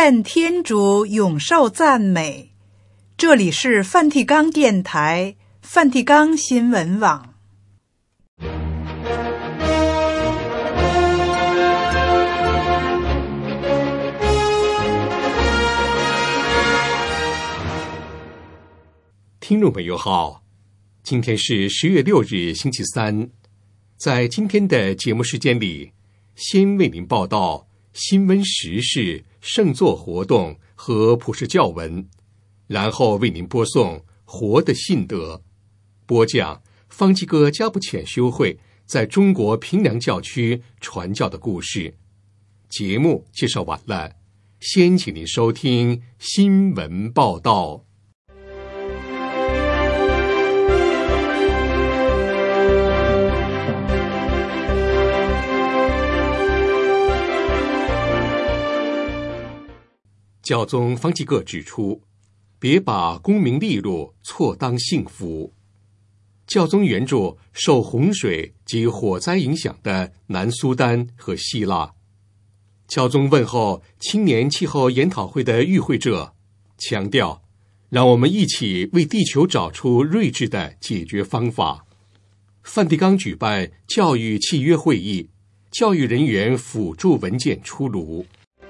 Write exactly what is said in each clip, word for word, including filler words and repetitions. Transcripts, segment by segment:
愿天主永受赞美。这里是梵蒂冈电台、梵蒂冈新闻网。 听众朋友好，今天是十月六日星期三，在今天的节目时间里，先为您报道新闻时事、圣座活动和普世教文，然后为您播送活的信德，播讲方济各加布浅修会在中国平凉教区传教的故事。节目介绍完了，先请您收听新闻报道。教宗方济各指出，别把功名利禄错当幸福。教宗援助受洪水及火灾影响的南苏丹和希腊。教宗问候青年气候研讨会的与会者，强调让我们一起为地球找出睿智的解决方法。梵蒂冈举办教育契约会议，教育人员辅助文件出炉。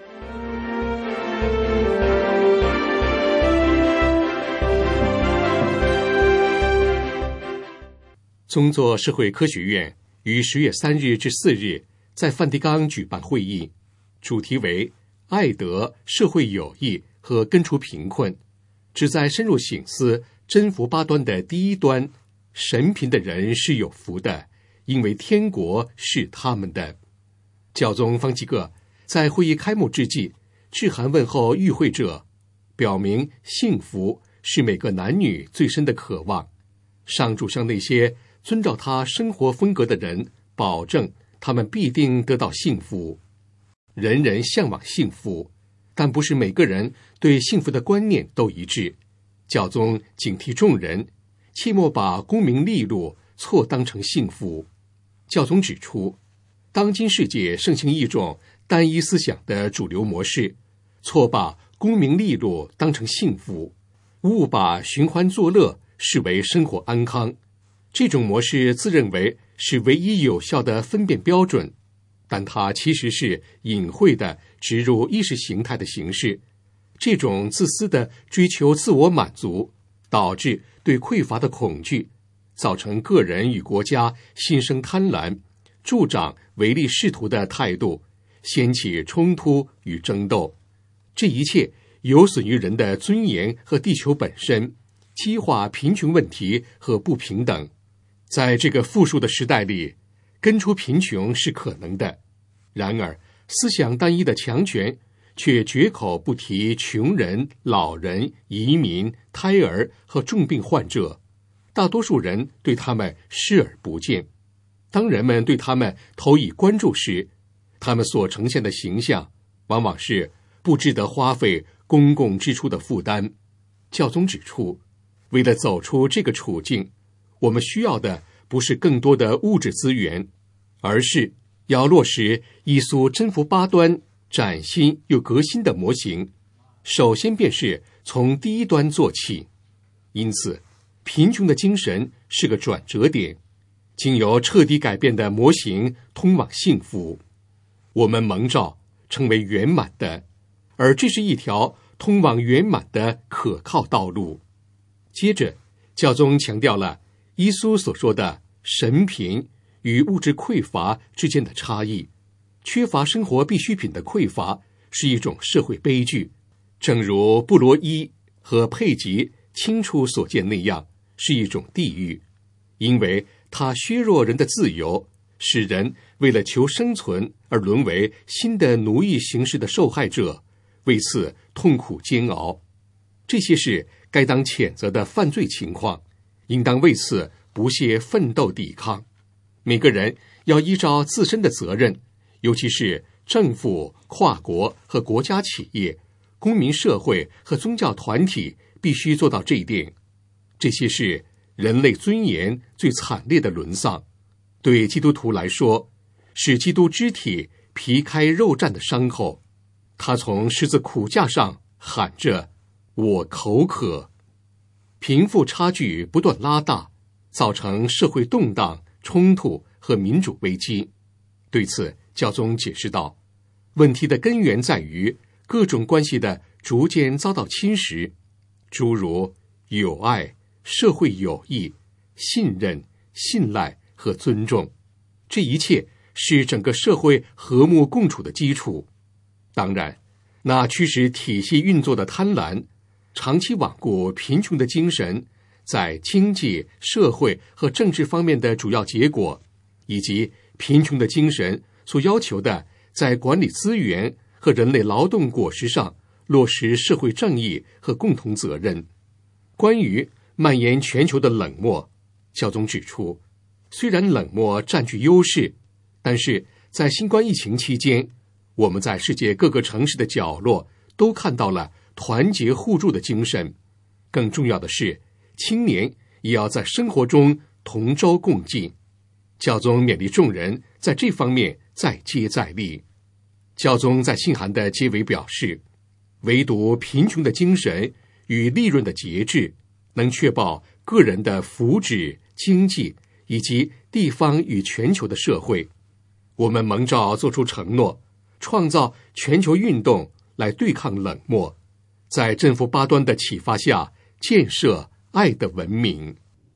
宗座社会科学院于十月三日至四日在梵蒂冈举办会议，主题为爱德、社会友谊和根除贫困，旨在深入省思真福八端的第一端：神贫的人是有福的，因为天国是他们的。教宗方济各在会议开幕之际致函问候与会者，表明幸福是每个男女最深的渴望。上主向那些遵照他生活风格的人保证，他们必定得到幸福。人人向往幸福，但不是每个人对幸福的观念都一致。教宗警惕众人，切莫把功名利禄错当成幸福。教宗指出，当今世界盛行一种单一思想的主流模式，错把功名利禄当成幸福，误把寻欢作乐视为生活安康。这种模式自认为是唯一有效的分辨标准，但它其实是隐晦的植入意识形态的形式。这种自私的追求自我满足，导致对匮乏的恐惧，造成个人与国家心生贪婪，助长唯利是图的态度，掀起冲突与争斗。这一切有损于人的尊严和地球本身，激化贫穷问题和不平等。在这个富庶的时代里，根除贫穷是可能的。然而，思想单一的强权却绝口不提穷人、老人、移民、胎儿和重病患者。大多数人对他们视而不见。当人们对他们投以关注时，他们所呈现的形象往往是不值得花费公共支出的负担。教宗指出，为了走出这个处境，我们需要的不是更多的物质资源，而是要落实耶稣真福八端崭新又革新的模型。首先便是从第一端做起。因此，贫穷的精神是个转折点，经由彻底改变的模型通往幸福。我们蒙召成为圆满的，而这是一条通往圆满的可靠道路。接着，教宗强调了耶稣所说的神贫与物质匮乏之间的差异。缺乏生活必需品的匮乏是一种社会悲剧，正如布罗伊和佩吉清楚所见那样，是一种地狱，因为它削弱人的自由，使人为了求生存而沦为新的奴役形式的受害者，为此痛苦煎熬。这些是该当谴责的犯罪情况，应当为此不懈奋斗抵抗。每个人要依照自身的责任，尤其是政府、跨国和国家企业、公民社会和宗教团体必须做到这一点。这些是人类尊严最惨烈的沦丧。对基督徒来说，是基督肢体皮开肉绽的伤口。 他从十字苦架上喊着：“我口渴。”贫富差距不断拉大，造成社会动荡、冲突和民主危机。对此，教宗解释道，问题的根源在于各种关系的逐渐遭到侵蚀，诸如友爱、社会友谊、信任、信赖和尊重，这一切是整个社会和睦共处的基础。当然，那驱使体系运作的贪婪，长期罔顾贫穷的精神，在经济、社会和政治方面的主要结果，以及贫穷的精神所要求的在管理资源和人类劳动果实上落实社会正义和共同责任。关于蔓延全球的冷漠，教宗指出，虽然冷漠占据优势，但是在新冠疫情期间，我们在世界各个城市的角落都看到了团结互助的精神。更重要的是，青年也要在生活中同舟共济。教宗勉励众人在这方面再接再厉。教宗在信函的结尾表示，唯独贫穷的精神与利润的节制，能确保个人的福祉、经济以及地方与全球的社会。我们蒙召做出承诺，创造全球运动来对抗冷漠，在正负八端的启发下，建设爱的文明。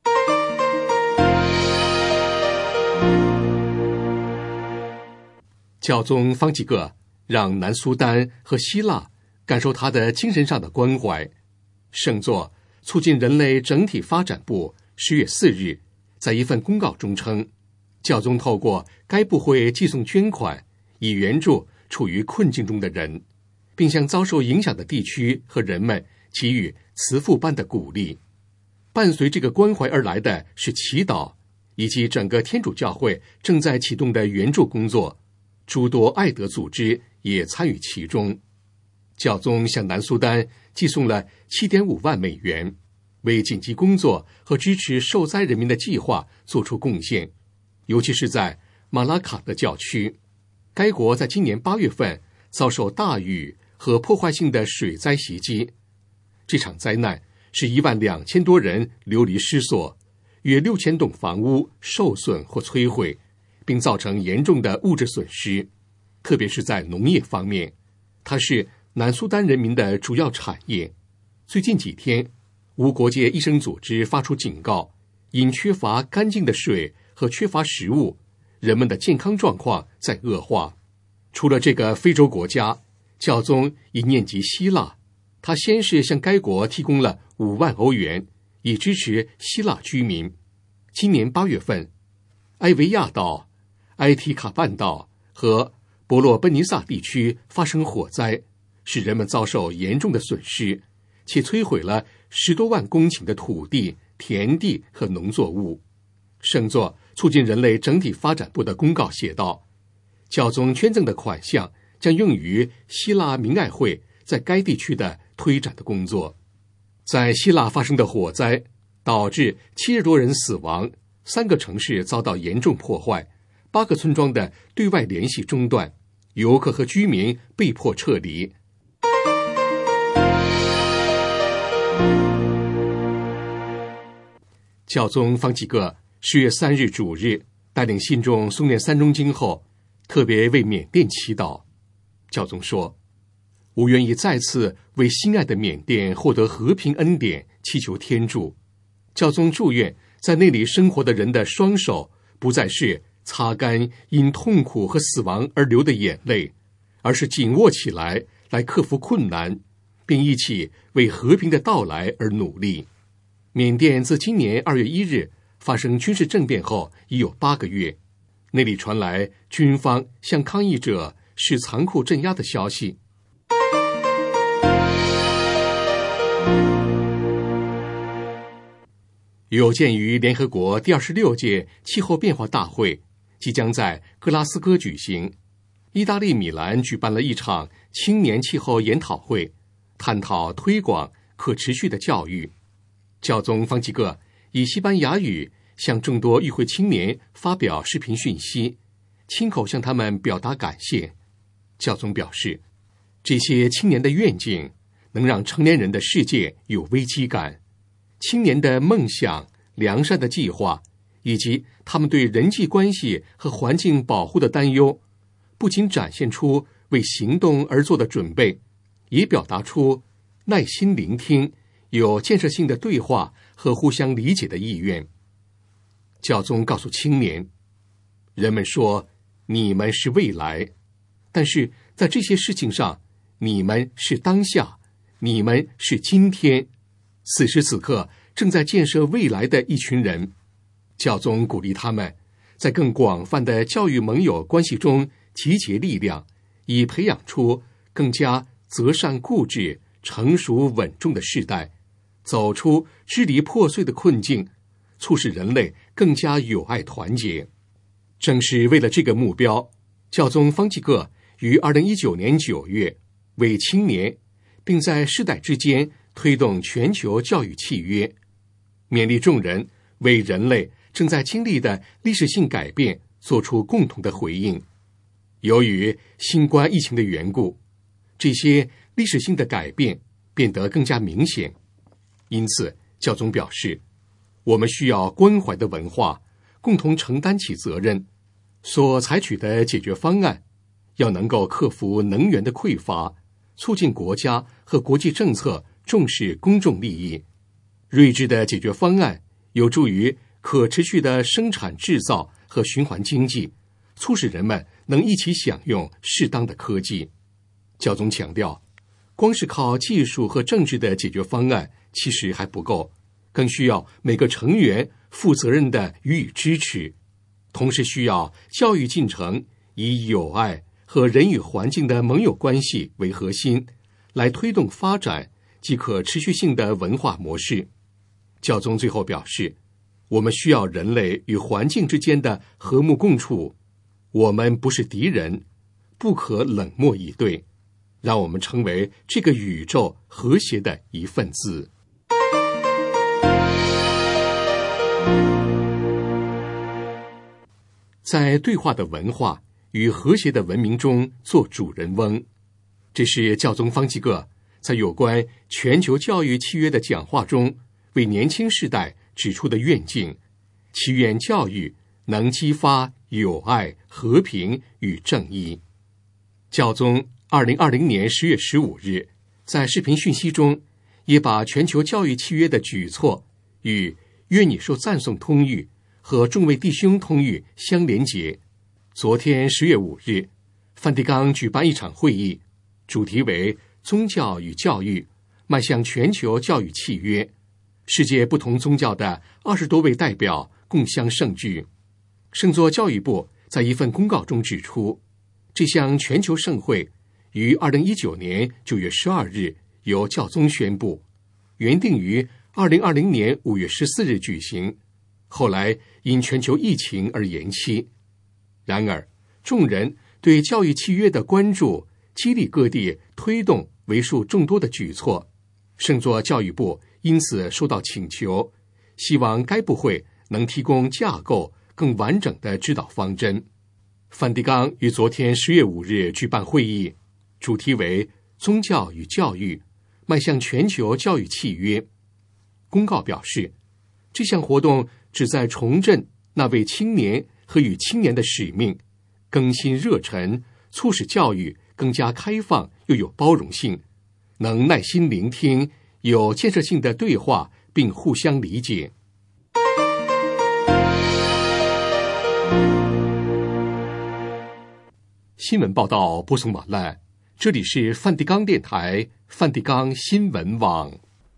教宗方济各让南苏丹和希腊感受他的精神上的关怀。圣座促进人类整体发展部十月四日在一份公告中称，教宗透过该部会寄送捐款，以援助处于困境中的人，并向遭受影响的地区和人们给予慈父般的鼓励。伴随这个关怀而来的是祈祷，以及整个天主教会正在启动的援助工作，诸多爱德组织也参与其中。教宗向南苏丹寄送了 七点五万美元，为紧急工作和支持受灾人民的计划做出贡献，尤其是在马拉卡的教区。该国在今年八月份遭受大雨和破坏性的水灾袭击，这场灾难使一万两千多人流离失所，约六千栋房屋受损或摧毁，并造成严重的物质损失，特别是在农业方面，它是南苏丹人民的主要产业。最近几天，无国界医生组织发出警告，因缺乏干净的水和缺乏食物，人们的健康状况在恶化。除了这个非洲国家，教宗已念及希腊，他先是向该国提供了五万欧元，以支持希腊居民。今年八月份，埃维亚岛、埃提卡半岛和伯洛奔尼撒地区发生火灾，使人们遭受严重的损失，且摧毁了十多万公顷的土地、田地和农作物。圣座促进人类整体发展部的公告写道，教宗捐赠的款项将用于希腊明爱会在该地区的推展的工作。在希腊发生的火灾导致七十多人死亡，三个城市遭到严重破坏，八个村庄的对外联系中断，游客和居民被迫撤离。教宗方济各十月三日主日带领信众诵念三中经后，特别为缅甸祈祷。教宗说，我愿意再次为心爱的缅甸获得和平恩典祈求天助。教宗祝愿在那里生活的人的双手不再是擦干因痛苦和死亡而流的眼泪，而是紧握起来来克服困难，并一起为和平的到来而努力。缅甸自今年二月一日发生军事政变后已有八个月，那里传来军方向抗议者施残酷镇压的消息。有鉴于联合国第二十六届气候变化大会即将在格拉斯哥举行，意大利米兰举办了一场青年气候研讨会，探讨推广可持续的教育。教宗方济各以西班牙语向众多与会青年发表视频讯息，亲口向他们表达感谢。教宗表示， 这些青年的愿景能让成年人的世界有危机感，青年的梦想、良善的计划，以及他们对人际关系和环境保护的担忧，不仅展现出为行动而做的准备，也表达出耐心聆听、有建设性的对话和互相理解的意愿。教宗告诉青年，人们说你们是未来，但是在这些事情上，你们是当下，你们是今天，此时此刻正在建设未来的一群人。教宗鼓励他们在更广泛的教育盟友关系中集结力量，以培养出更加择善固执、成熟稳重的世代，走出支离破碎的困境，促使人类更加友爱团结。正是为了这个目标，教宗方济各于二零一九年九月为青年，并在世代之间推动全球教育契约，勉励众人为人类正在经历的历史性改变做出共同的回应。由于新冠疫情的缘故，这些历史性的改变变得更加明显，因此教宗表示，我们需要关怀的文化，共同承担起责任，所采取的解决方案要能够克服能源的匮乏，促进国家和国际政策重视公众利益。睿智的解决方案有助于可持续的生产制造和循环经济，促使人们能一起享用适当的科技。教宗强调，光是靠技术和政治的解决方案其实还不够，更需要每个成员负责任地予以支持，同时需要教育进程以友爱和人与环境的盟友关系为核心，来推动发展即可持续性的文化模式。教宗最后表示，我们需要人类与环境之间的和睦共处，我们不是敌人，不可冷漠以对，让我们成为这个宇宙和谐的一份子。在对话的文化与和谐的文明中做主人翁，这是教宗方济各在有关全球教育契约的讲话中为年轻世代指出的愿景，祈愿教育能激发友爱、和平与正义。教宗二零二零年十月十五日在视频讯息中也把全球教育契约的举措与愿你受赞颂通谕和众位弟兄通谕相连结。昨天十月五日，梵蒂冈举办一场会议，主题为宗教与教育，迈向全球教育契约。世界不同宗教的二十多位代表共襄盛举。圣座教育部在一份公告中指出，这项全球盛会于二零一九年九月十二日由教宗宣布，原定于二零二零年五月十四日举行，后来因全球疫情而延期。然而，众人对教育契约的关注激励各地推动为数众多的举措，圣座教育部因此收到请求，希望该部会能提供架构更完整的指导方针。梵蒂冈于昨天十月五日举办会议，主题为宗教与教育，迈向全球教育契约。公告表示，这项活动旨在重振那位青年和与青年的使命，更新热忱，促使教育更加开放又有包容性，能耐心聆听，有建设性的对话，并互相理解。新闻报道播送完了，这里是梵蒂冈电台梵蒂冈新闻网。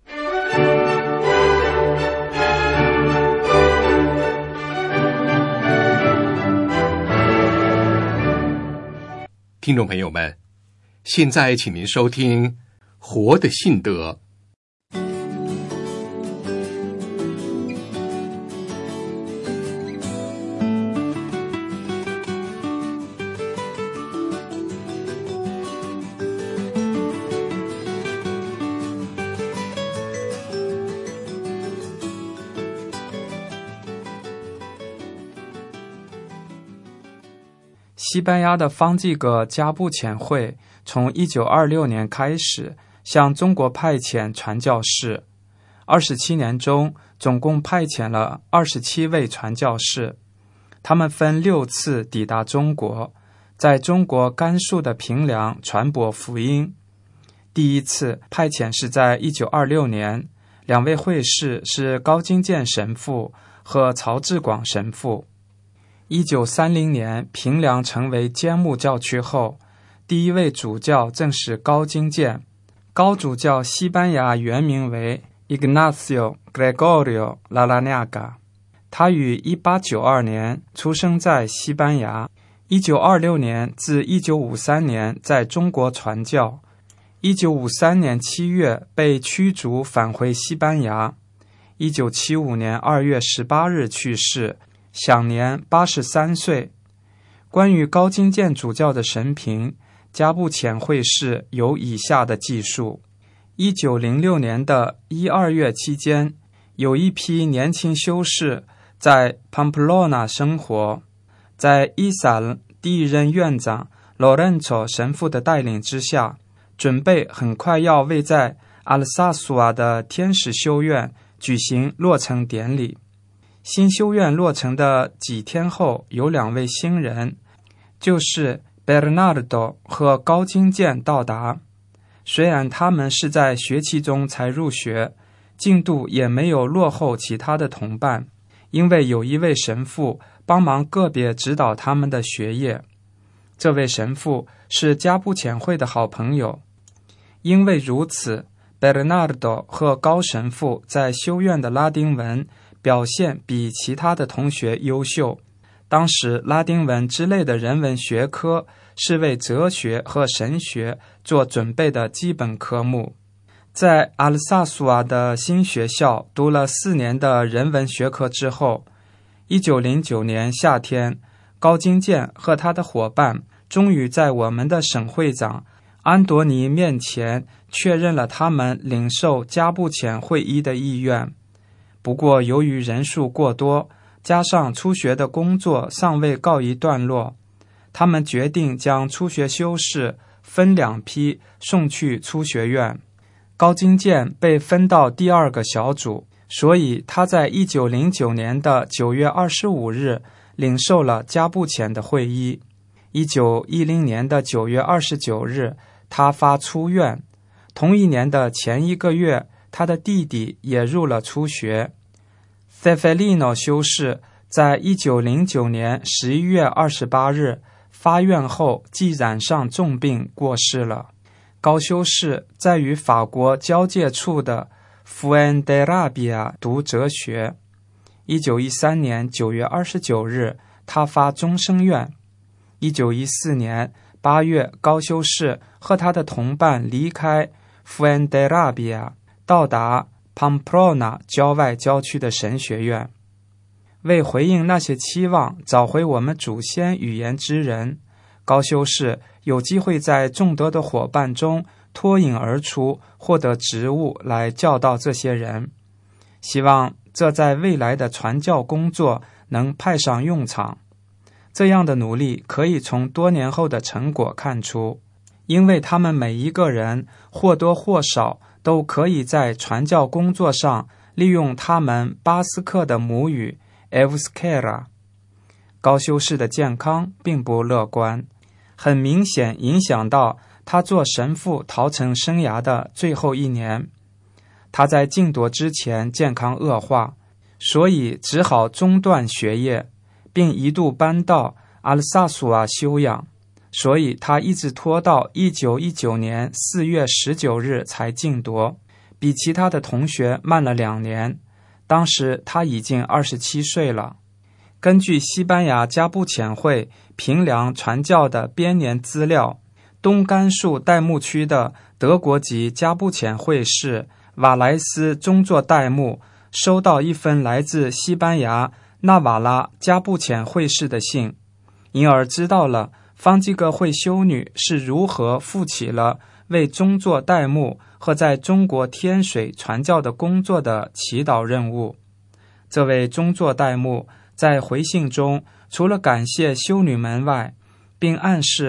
听众朋友们，现在请您收听《活的信德》。 西班牙的方济各加布前会从一九二六年开始向中国派遣传教士，二十七年中总共派遣了二十七位传教士，他们分六次抵达中国，在中国甘肃的平凉传播福音。第一次派遣是在一九二六年，两位会士是高金健神父和曹志广神父。一九三零年平凉成为坚木教区后，第一位主教正是高金健。高主教西班牙原名为 Ignacio Gregorio Larrañaga， 他于一八九二年出生在西班牙，一九二六年至一九五三年在中国传教，一九五三年七月被驱逐返回西班牙，一九七五年二月十八日去世，享年八十三岁。关于高金健主教的生平，加布浅会士有以下的记述：一九零六年的一二月期间，有一批年轻修士在 Pamplona 生活，在伊萨第一任院长 Lorenzo 神父的带领之下，准备很快要为在阿尔萨苏瓦的天使修院举行落成典礼。新修院落成的几天后，有两位新人，就是 Bernardo 和高金健到达。虽然他们是在学期中才入学，进度也没有落后其他的同伴，因为有一位神父帮忙个别指导他们的学业。这位神父是加布浅会的好朋友。因为如此， Bernardo 和高神父在修院的拉丁文表现比其他的同学优秀。当时拉丁文之类的人文学科是为哲学和神学做准备的基本科目。在阿尔萨苏瓦的新学校读了四年的人文学科之后，一九零九年夏天，高金健和他的伙伴终于在我们的省会长安多尼面前确认了他们领受加布浅会医的意愿。不过由于人数过多，加上初学的工作尚未告一段落，他们决定将初学修士分两批送去初学院。高金健被分到第二个小组，所以他在一九零九年的九月二十五日领受了加布浅的会医。一九一零年的九月二十九日，他发出院。同一年的前一个月，他的弟弟也入了初学。Ceferino 修士在一九零九年十一月二十八日发院后，即染上重病过世了。高修士在与法国交界处的 Fuenterrabía 读哲学。一九一三年九月二十九日，他发终生愿。一九一四年八月，高修士和他的同伴离开 Fuenterrabía， 到达 Pamplona 郊外郊区的神学院。为回应那些期望，找回我们祖先语言之人，高修士有机会在众多的伙伴中脱颖而出，获得职务来教导这些人。希望这在未来的传教工作能派上用场。这样的努力可以从多年后的成果看出，因为他们每一个人或多或少都可以在传教工作上利用他们巴斯克的母语 Euskera。 高修士的健康并不乐观，很明显影响到他做神父陶成生涯的最后一年。他在晋铎之前健康恶化，所以只好中断学业，并一度搬到阿尔萨苏瓦休养，所以他一直拖到一九一九年四月十九日才晋铎，比其他的同学慢了两年。当时他已经二十七岁了。根据西班牙加布浅会平凉传教的编年资料，东甘肃代木区的德国籍加布浅会士瓦莱斯宗座代木收到一封来自西班牙纳瓦拉加布浅会士的信，因而知道了方济各会修女是如何负起了为宗座代木和在中国天水传教的工作的祈祷任务。这位宗座代木在回信中除了感谢修女们外，并暗示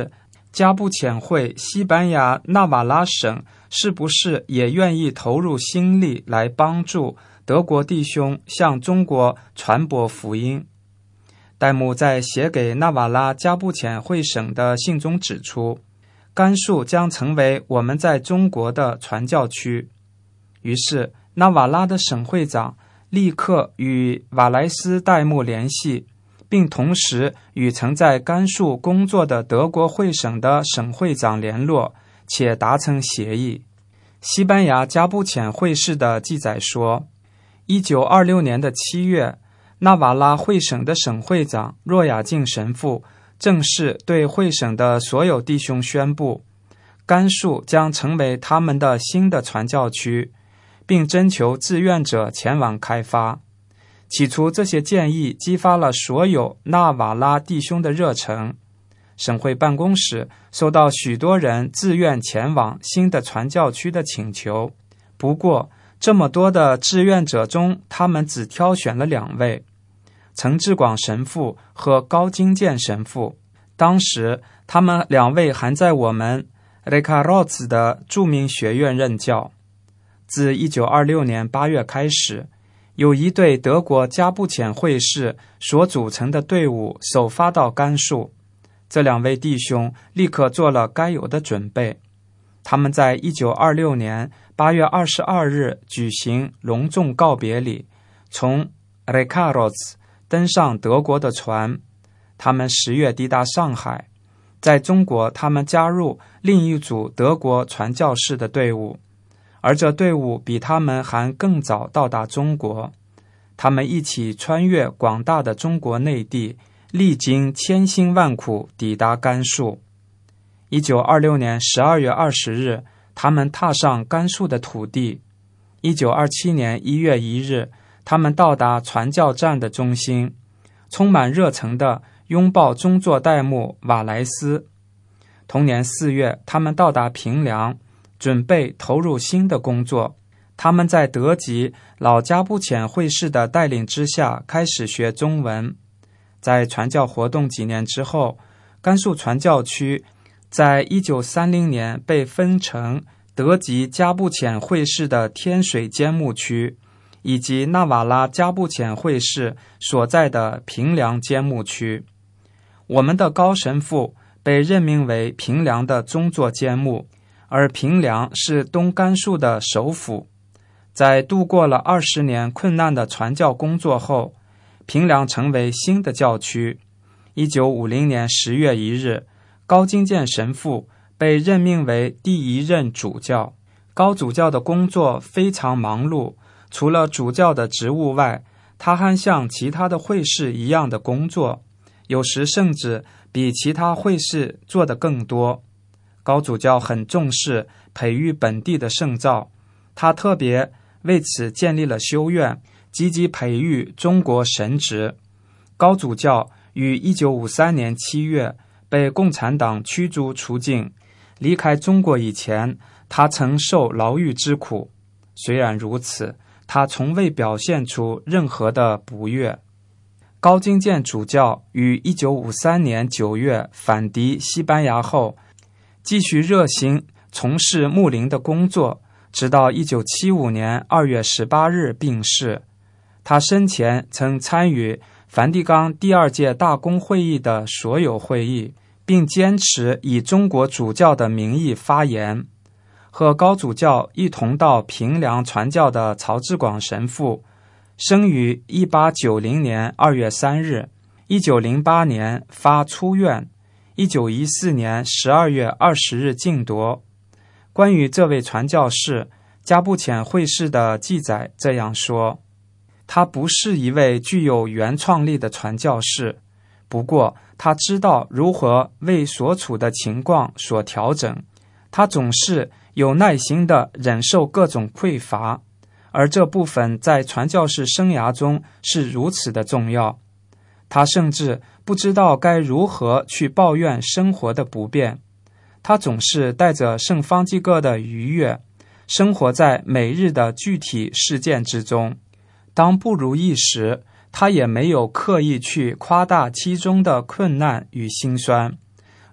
加布遣会西班牙纳瓦拉省是不是也愿意投入心力来帮助德国弟兄向中国传播福音？戴姆在写给纳瓦拉加布遣会省的信中指出，甘肃将成为我们在中国的传教区。于是纳瓦拉的省会长立刻与瓦莱斯戴姆联系，并同时与曾在甘肃工作的德国会省的省会长联络，且达成协议。西班牙加布遣会士的记载说，一九二六年的七月，纳瓦拉会省的省会长若雅敬神父正式对会省的所有弟兄宣布，甘肃将成为他们的新的传教区，并征求志愿者前往开发。起初这些建议激发了所有纳瓦拉弟兄的热忱，省会办公室收到许多人自愿前往新的传教区的请求。不过这么多的志愿者中，他们只挑选了两位，陈志广神父和高金健神父。当时他们两位还在我们雷卡罗兹的著名学院任教。自一九二六年八月开始，有一队德国加布遣会士所组成的队伍首发到甘肃。这两位弟兄立刻做了该有的准备。他们在一九二六年八月二十二日举行隆重告别礼，从雷卡罗兹登上德国的船。他们十月抵达上海，在中国他们加入另一组德国传教士的队伍，而这队伍比他们还更早到达中国。他们一起穿越广大的中国内地，历经千辛万苦抵达甘肃。一九二六年十二月二十日，他们踏上甘肃的土地。一九二七年一月一日，他们到达传教站的中心，充满热诚地拥抱中座代牧瓦莱斯。同年四月，他们到达平凉，准备投入新的工作。他们在德籍老加布遣会士的带领之下开始学中文。在传教活动几年之后，甘肃传教区在一九三零年被分成德籍加布遣会士的天水监牧区，以及纳瓦拉加布遣会士所在的平凉监牧区。我们的高神父被任命为平凉的中座监牧，而平凉是东甘肃的首府。在度过了二十年困难的传教工作后，平凉成为新的教区。一九五零年十月一日，高金健神父被任命为第一任主教。高主教的工作非常忙碌，除了主教的职务外，他还像其他的会士一样的工作，有时甚至比其他会士做得更多。高主教很重视培育本地的圣召，他特别为此建立了修院，积极培育中国神职。高主教于一九五三年七月被共产党驱逐出境。离开中国以前，他曾受牢狱之苦。虽然如此，他从未表现出任何的不悦。高金健主教于一九五三年九月返抵西班牙后，继续热心从事牧灵的工作，直到一九七五年二月十八日病逝。他生前曾参与梵蒂冈第二届大公会议的所有会议，并坚持以中国主教的名义发言。和高主教一同到平凉传教的曹志广神父，生于一八九零年二月三日，一九零八年发出院，一九一四年十二月二十日禁夺。关于这位传教士，加布遣会士的记载这样说：他不是一位具有原创力的传教士，不过他知道如何为所处的情况所调整。他总是有耐心地忍受各种匮乏，而这部分在传教士生涯中是如此的重要。他甚至不知道该如何去抱怨生活的不便。他总是带着圣方济各的愉悦，生活在每日的具体事件之中。当不如意时，他也没有刻意去夸大其中的困难与辛酸。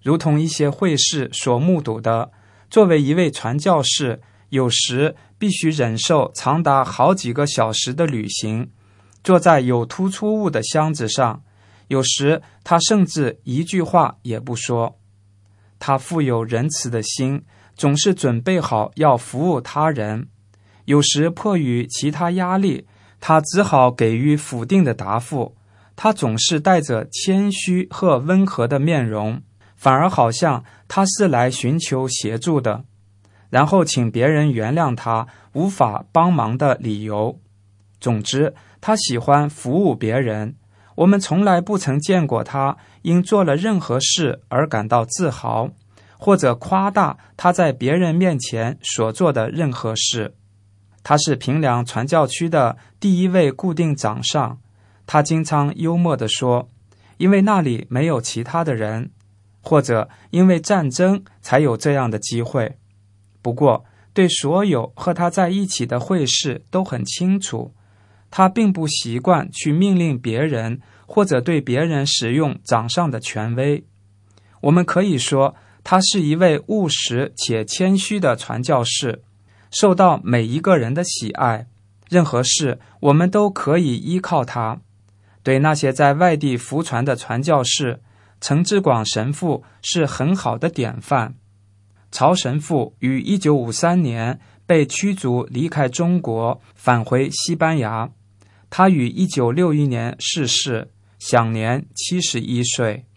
如同一些会士所目睹的，作为一位传教士，有时必须忍受长达好几个小时的旅行，坐在有突出物的箱子上，有时他甚至一句话也不说。他富有仁慈的心，总是准备好要服务他人。有时迫于其他压力，他只好给予否定的答复。他总是带着谦虚和温和的面容，反而好像他是来寻求协助的，然后请别人原谅他无法帮忙的理由。总之，他喜欢服务别人。我们从来不曾见过他因做了任何事而感到自豪，或者夸大他在别人面前所做的任何事。他是平凉传教区的第一位固定长上。他经常幽默地说，因为那里没有其他的人，或者因为战争才有这样的机会。不过，对所有和他在一起的会士都很清楚，他并不习惯去命令别人，或者对别人使用掌上的权威。我们可以说，他是一位务实且谦虚的传教士，受到每一个人的喜爱。任何事我们都可以依靠他。对那些在外地服传的传教士，陈志广神父是很好的典范。曹神父于一九五三年被驱逐离开中国，返回西班牙。他于一九六一年逝世，享年七十一岁。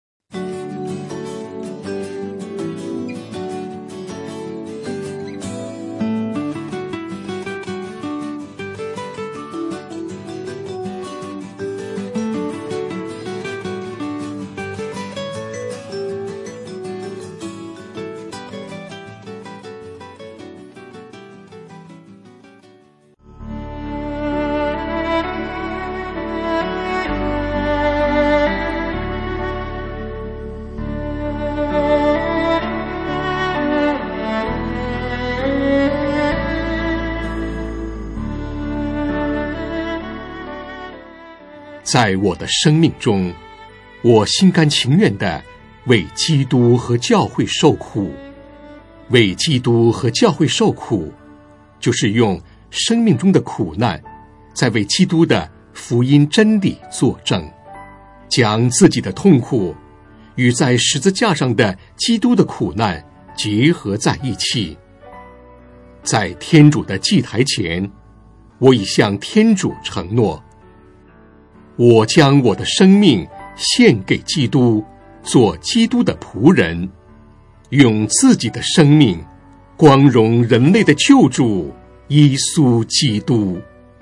在我的生命中，我心甘情愿地为基督和教会受苦。为基督和教会受苦，就是用生命中的苦难，在为基督的福音真理作证，将自己的痛苦与在十字架上的基督的苦难结合在一起。在天主的祭台前，我已向天主承诺，我将我的生命献给基督，做基督的仆人，用自己的生命光荣人类的救主耶稣基督。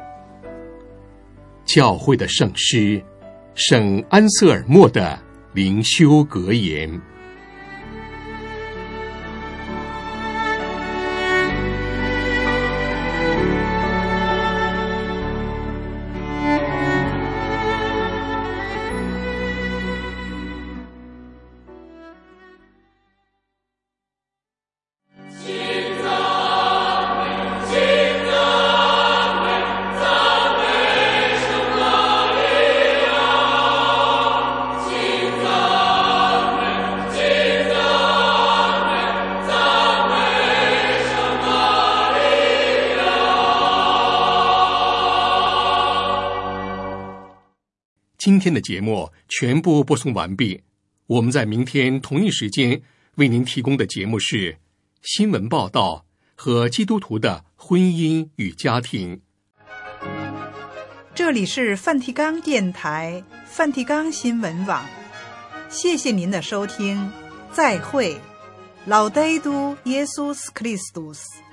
教会的圣师圣安瑟尔默的灵修格言。今天的节目全部播送完毕，我们在明天同一时间为您提供的节目是新闻报道和基督徒的婚姻与家庭。 这里是梵蒂冈电台梵蒂冈新闻网，谢谢您的收听，再会，Laudetur Jesus Christus。